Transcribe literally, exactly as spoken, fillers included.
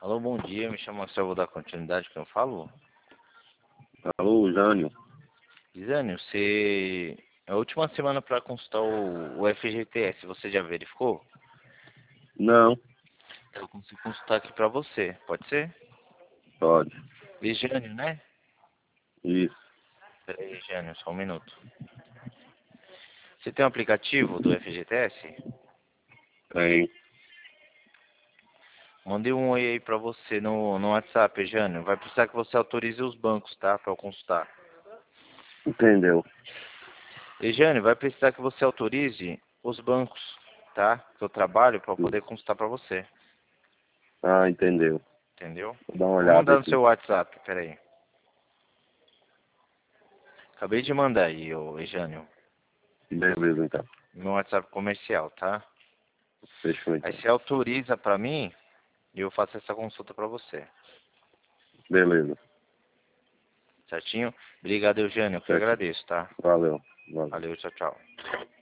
Alô, bom dia, me chamo Marcelo, vou dar continuidade que eu falo. Alô, Jânio. Isânio, você... É a última semana para consultar o, o F G T S, você já verificou? Não, Eu consigo consultar aqui para você, pode ser? pode. Jânio, né? Isso, Peraí, Jânio, só um minuto. Você tem um aplicativo do F G T S? tem. Mandei um oi aí pra você no, no WhatsApp, Jânio. Vai precisar que você autorize os bancos, tá? Para eu consultar. Entendeu? E, Jânio, vai precisar que você autorize os bancos, tá? Que eu trabalho para poder consultar para você. Ah, entendeu. Entendeu? Vou dar uma Vou olhada mandar no aqui. seu WhatsApp, peraí. Acabei de mandar aí, ô Jânio. Beleza, então. Meu WhatsApp comercial, tá? Fechou, Aí então. você autoriza pra mim e eu faço essa consulta pra você. Beleza. Certinho? Obrigado, Eugênio. Eu que Certo. agradeço, tá? Valeu. Valeu. Valeu, tchau, tchau.